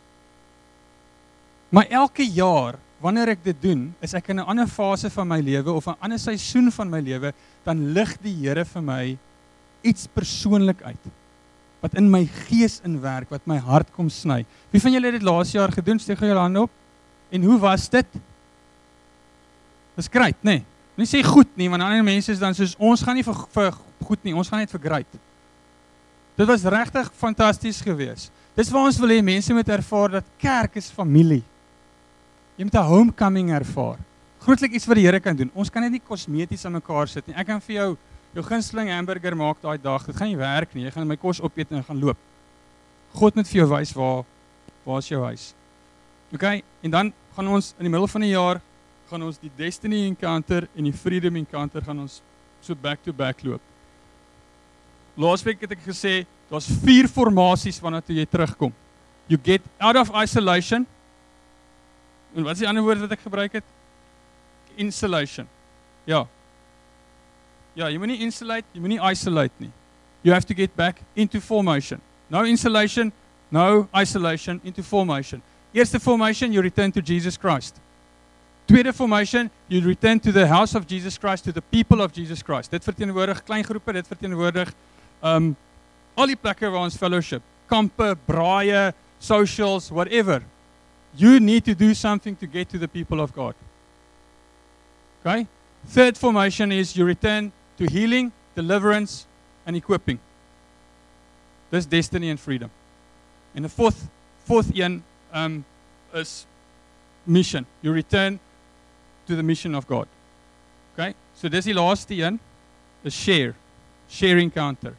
Maar elke jaar, wanneer ek dit doen, is ek in 'n ander fase van my lewe of 'n ander seisoen van my lewe, dan lig die Here vir my iets persoonlik uit, wat in my gees inwerk, wat my hart kom sny. Wie van julle het dit laas jaar gedoen? Steek julle hande op. En hoe was dit? Dis great, nê? Nee. Nie sê goed nie, want ander mense is dan soos, ons gaan nie vir, vir goed nie, ons gaan net vir great. Dit was regtig fantasties geweest. Dis waar ons wil hê mense moet ervaar dat kerk is familie. Jy moet 'n homecoming ervaar. Grootlik iets wat die Here kan doen. Ons kan net nie kosmeties aan mekaar sit nie. Ek kan vir jou jou gunsteling hamburger maak daai dag. Dit gaan nie werk nie. Jy gaan my kos opeet en gaan loop. God moet vir jou wys waar waar is jou huis. Okay? En dan gaan ons in die middel van die jaar gaan ons die Destiny Encounter en die Freedom Encounter gaan ons so back to back loop. Laasweek het ek gesê, daar's vier formasies waarna toe jy terugkom. You get out of isolation. En wat is die ander woord wat ek gebruik het? Insulation. Ja. Ja, jy moet nie insulate, jy moet nie isolate nie. You have to get back into formation. No insulation, no isolation, into formation. Eerste formation, you return to Jesus Christ. Tweede formation, you return to the house of Jesus Christ, to the people of Jesus Christ. Dit verteenwoordig klein groepe, dit verteenwoordig um, al die plekke waar ons fellowship, kampe, braaie, socials, whatever. You need to do something to get to the people of God. Okay? Third formation is you return to healing, deliverance, and equipping. This destiny and freedom. And the fourth, fourth one um, is mission. You return to the mission of God. Okay? So dis die laaste een, is share. Share encounter.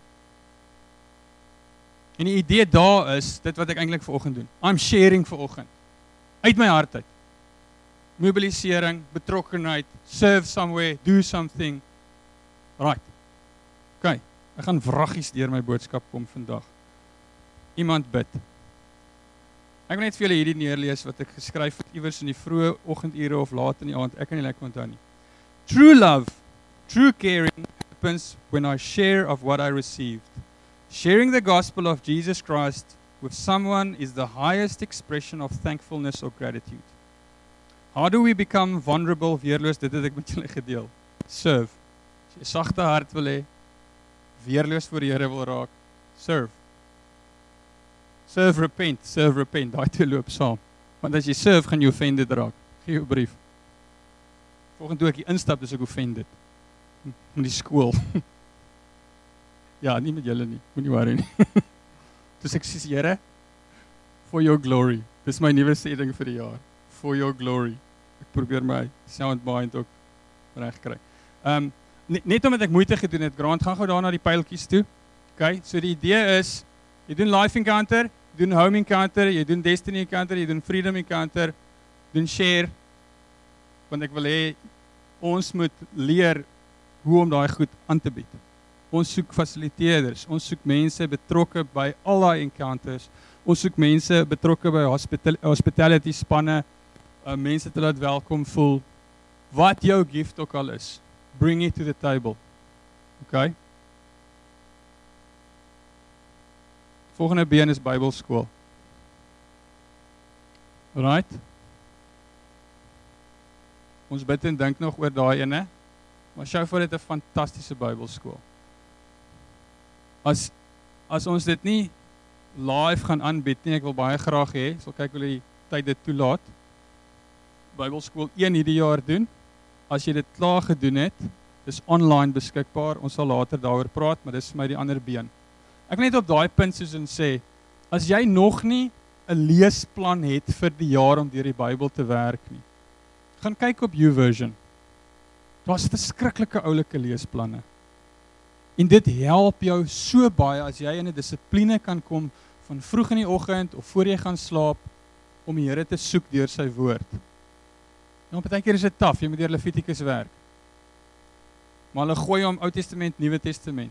En die idee daar is, dit wat ek eintlik vanoggend doen. I'm sharing vanoggend. Uit my hart uit. Mobilisering, betrokkenheid, serve somewhere, do something. Right. Okay, ek gaan vraggies deur my boodskap kom vandag. Iemand bid. Ek wil net vir julle hierdie neerlees wat ek geskryf het iewers in die vroeë oggendure of laat in die aand. Ek kan nie lekker onthou nie. True love, true caring happens when I share of what I received. Sharing the gospel of Jesus Christ with someone is the highest expression of thankfulness or gratitude. How do we become vulnerable, weerloos? Dit het ek met julle gedeel. Serve. As jy 'n sagte hart wil hê, weerloos voor die Here wil raak, serve. Serve, repent, serve, repent. Daai twee loop saam. Want as jy serve, gaan jy offended raak. Gee jou brief. Volgende toe ek hier instap, is ek offended. In die skool. Ja, nie met julle nie. Moenie worry nie. Dus ek sê, Here, for your glory. Dis my nuwe sending vir die jaar. For your glory. Ek probeer my soundbind ook reg kry. Um, net, net omdat ek moeite gedoen het, Grant, gaan gou daar na die pyltjies toe. Okay, so die idee is, jy doen life encounter, jy doen home encounter, jy doen destiny encounter, jy doen freedom encounter, doen share, want ek wil hê, ons moet leer hoe om daai goed aan te bied. Ons soek fasiliteerders, ons soek mense betrokke by al daai encounters, ons soek mense betrokke by hospital, hospitality spanne, uh, mense te laat welkom voel, wat jou gift ook al is, bring it to the table. Okay? Volgende been is Bybelskool. Right? Ons bid en dink nog oor daai ene, maar sjou voor dit 'n fantastiese Bybelskool. As as ons dit nie live gaan aanbied nie, ek wil baie graag hê, sal kyk hoe die tyd dit toelaat. Bybelskool een hierdie jaar doen. As jy dit klaar gedoen het, dis online beskikbaar. Ons sal later daaroor praat, maar dis vir my die ander been. Ek wil net op daai punt soos en sê, as jy nog nie 'n leesplan het vir die jaar om deur die Bybel te werk nie, gaan kyk op YouVersion. Daar's verskriklike oulike leesplanne. En dit help jou so baie as jy in 'n dissipline kan kom van vroeg in die oggend of voor jy gaan slaap om die Here te soek deur sy woord. Nou, partykeer is dit taaf, jy moet deur Levitikus werk. Maar hulle gooi hom Ou Testament, Nuwe Testament.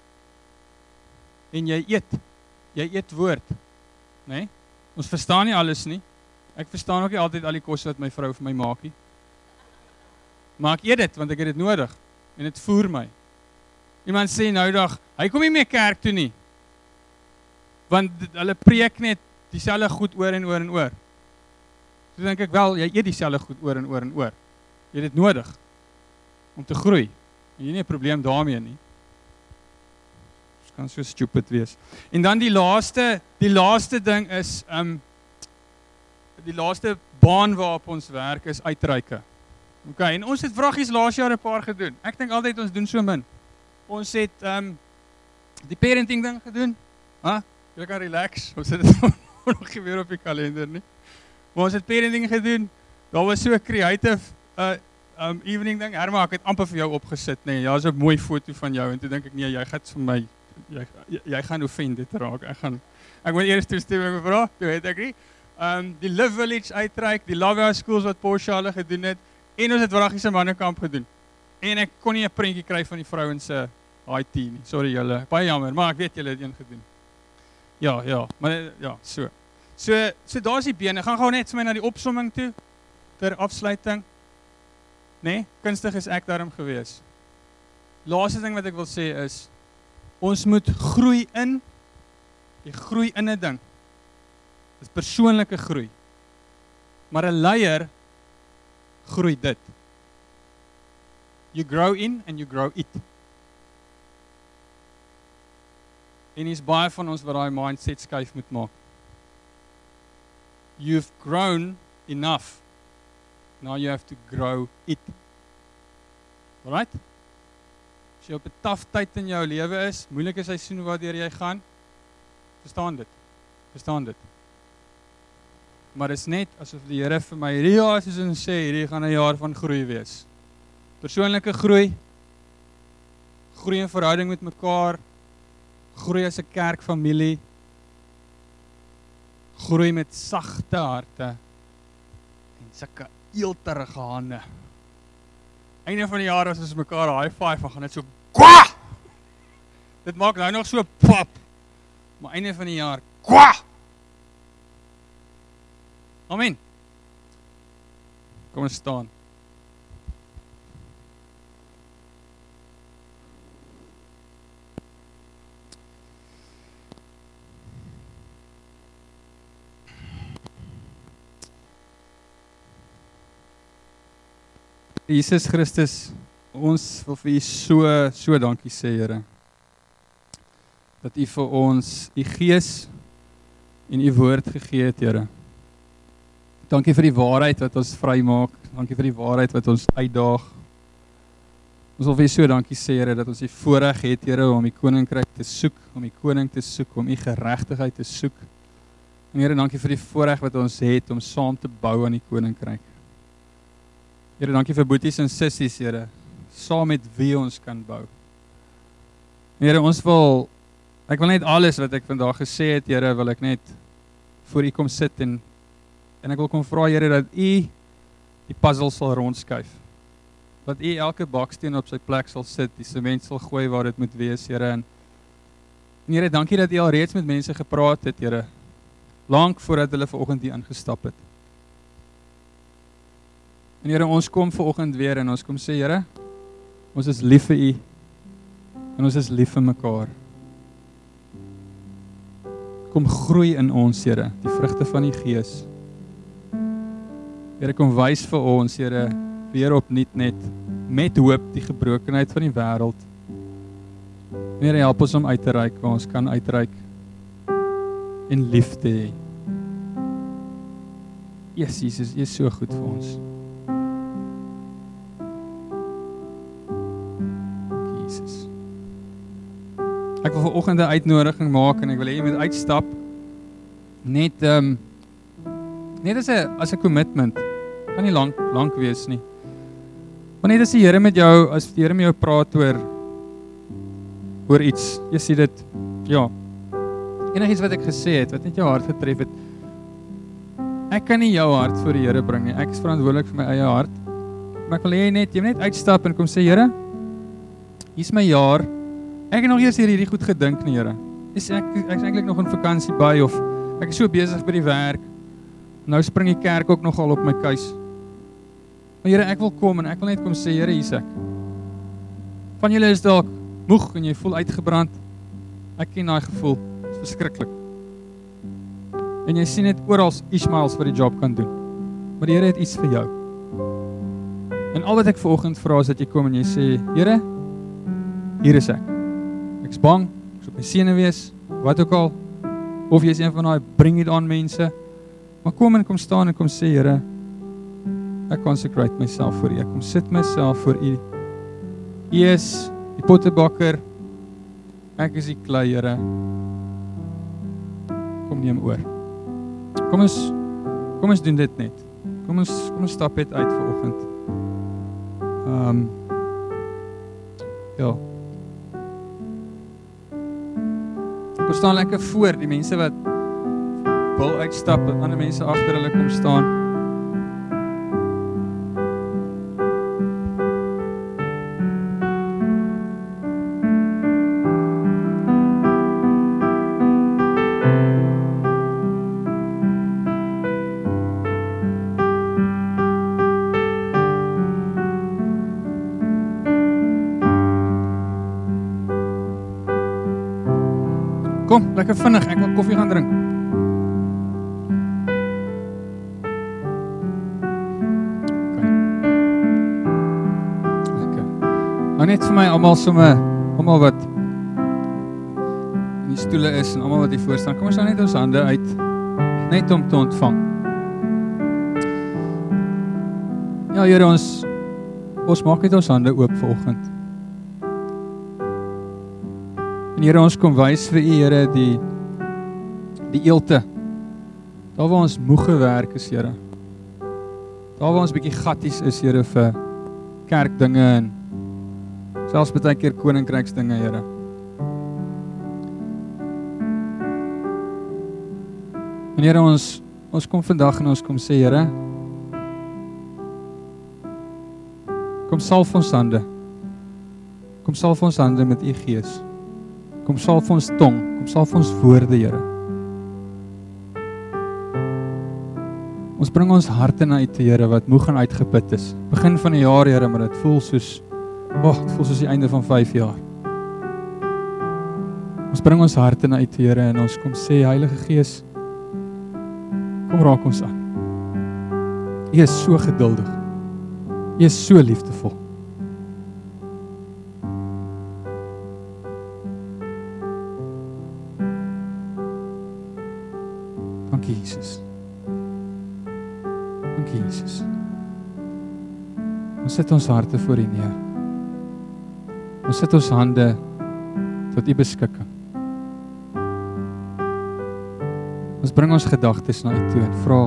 En jy eet, jy eet woord, né? Ons verstaan nie alles nie. Ek verstaan ook nie altyd al die kos wat my vrou vir my maak nie. Maar ek eet dit, want ek het dit nodig. En dit voer my. Iemand sê nou dag, hy kom nie meer kerk toe nie. Want hulle preek net dieselfde goed oor en oor en oor. So dink ek wel, jy eet dieselfde goed oor en oor en oor. Jy het dit nodig om te groei. En jy het nie 'n probleem daarmee nie. kan so stupid wees. En dan die laaste, die laaste ding is, um, die laaste baan waarop ons werk is uitreike. Ok, en ons het vraggies laas jaar 'n paar gedoen. Ek dink altyd ons doen so min. Ons het um, die parenting ding gedoen. Huh? Jy kan relax, ons het dit nog gebeur op die kalender nie. Maar ons het parenting gedoen. Daar was so 'n creative uh, um, evening ding. Herma, ek het amper vir jou opgesit, nee. Ja, is 'n mooi foto van jou en toe dink ek nee, jy gaan vir my jy jy, jy gaan offended raak. Ek gaan ek moet eers toestemming vra, toe het ek nie. Um, die Live Village uitreik, die Love House Schools wat Porsche hulle gedoen het, en ons het Vraggies mannekamp gedoen. En ek kon nie 'n prentjie kry van die vrouens se I T nie. Sorry julle, baie jammer, maar ek weet julle het een gedoen. Ja, ja, maar ja, so. So, so daar's die bene. Gaan gou net vir my na die opsomming toe ter afsluiting. Nee, kunstig is ek daarom gewees. Laaste ding wat ek wil sê is ons moet groei in die groei in 'n ding. Dis persoonlike groei. Maar 'n leier groei dit. You grow in and you grow it. En is baie van ons wat daai mindset skuif moet maak. You've grown enough. Now you have to grow it. Alright? As jy op 'n taaf tyd in jou lewe is, moeilike seisoene waardeur jy gaan, verstaan dit. Verstaan dit. Maar dit is net asof die Here vir my hierdie jaar soos hy sê, hierdie gaan 'n jaar van groei wees. Persoonlike groei, groei in verhouding met mekaar, groei as 'n kerkfamilie, groei met sagte harte en sulke eelterige hande. Einde van die jaar as ons mekaar high five, dan gaan dit so kwa! Dit maak nou nog so pop. Maar einde van die jaar kwa! Amen. Kom ons staan. Jesus Christus, ons wil vir U so, so dankie sê, Here. Dat U vir ons U Gees en U woord gegee het, Here. Dankie vir die waarheid wat ons vry maak. Dankie vir die waarheid wat ons uitdaag. Ons wil vir U so dankie sê, Here, dat ons die voorreg het, Here, om U koninkryk te soek, om U koning te soek, om U geregtigheid te soek. En Here, dankie vir die voorreg wat ons het om saam te bou aan die koninkryk. Here, dankie vir boeties en sissies, Here, saam met wie ons kan bou. Here, ons wil, ek wil net alles wat ek vandag gesê het, Here, wil ek net voor U kom sit en en ek wil kom vra, Here, dat U die puzzle sal rondskuif. Dat U elke baksteen op sy plek sal sit, die sement sal gooi waar dit moet wees, Here. En, en Here, dankie dat U al reeds met mense gepraat het, Here, lank voordat hulle vanoggend hier ingestap het. En Here, ons kom vanoggend weer en ons kom sê, Here, ons is lief vir U en ons is lief vir mekaar. Kom groei in ons, Here, die vrugte van die Gees. Here, kom wys vir ons, Here, weer opnuut net, met hoop die gebrokenheid van die wêreld. Here, help ons om uit te reik, waar ons kan uitreik en liefde hê. Yes, Jesus, U is so goed vir ons. Jesus. Ek wil vanoggend 'n uitnodiging maak en ek wil hê jy moet uitstap. Net um, net as 'n as 'n commitment. Kan nie lank lank wees nie. Maar net as die Here met jou, as die Here met jou praat oor oor iets, jy sien dit, ja. Enigiets wat ek gesê het, wat net jou hart getref het. Ek kan nie jou hart voor die Here bring nie. Ek is verantwoordelik vir my eie hart. Maar ek wil hê net jy moet net uitstap en kom sê, Here, hier's my jaar. Ek het nog eers hier hierdie goed gedink nie, Here. Is ek ek is eintlik nog in vakansie by of ek is so besig by die werk. Nou spring die kerk ook nogal op my keus. Maar Here, ek wil kom en ek wil net kom sê, Here, hier's ek. Van julle is dalk moeg en jy voel uitgebrand. Ek ken daai gevoel. Dit is verskriklik. En jy sien net oral Ishmaels wat die job kan doen. Maar die Here het iets vir jou. En al wat ek vanoggend vra is dat jy kom en jy sê, Here, hier is ek. Ek's bang, Ek sal my seune wees, wat ook al. Of jy is een van daai bring it on mense. Maar kom en kom staan en kom sê, Here, ek consecrate myself vir U. Ek kom sit myself vir U. U is die pottebakker. Ek is die klei, Here. Kom neem oor. Kom ons kom ons doen dit net. Kom ons kom ons stap dit uit vanoggend. Ehm um, Ja. Kom staan lekker voor die mense wat wil uitstap, ander mense agter hulle kom staan. Kom, lekker vinnig, ek wil koffie gaan drink. Okay. Lekker. Nou net vir my almal somme, almal wat in die stoele is en almal wat hier voor staan. Kom ons nou net ons hande uit, net om te ontvang. Ja, Here, ons ons maak net ons hande oop vanoggend. En Here, ons kom wys vir U, Here, die die eelte. Daar waar ons moeg gewerk is, Here. Daar waar ons bietjie gatties is, Here, vir kerkdinge en selfs baie keer koninkryksdinge, Here. En Here, ons ons kom vandag en ons kom sê, Here, kom salf ons hande. Kom salf ons hande met U Gees. Kom salf ons tong, kom salf ons woorde, Here. Ons bring ons harte na U toe, Here, wat moeg en uitgeput is. Begin van die jaar, Here, maar dit voel soos, wag, dit voel soos die einde van vyf jaar. Ons bring ons harte na U toe, Here, en ons kom sê, Heilige Gees, kom raak ons aan. U is so geduldig. U is so liefdevol. Dankie, Jesus. Dankie, Jesus. Ons sit ons harte voor U neer. Ons sit ons hande tot U beskikking. Ons bring ons gedagtes na U toe en vra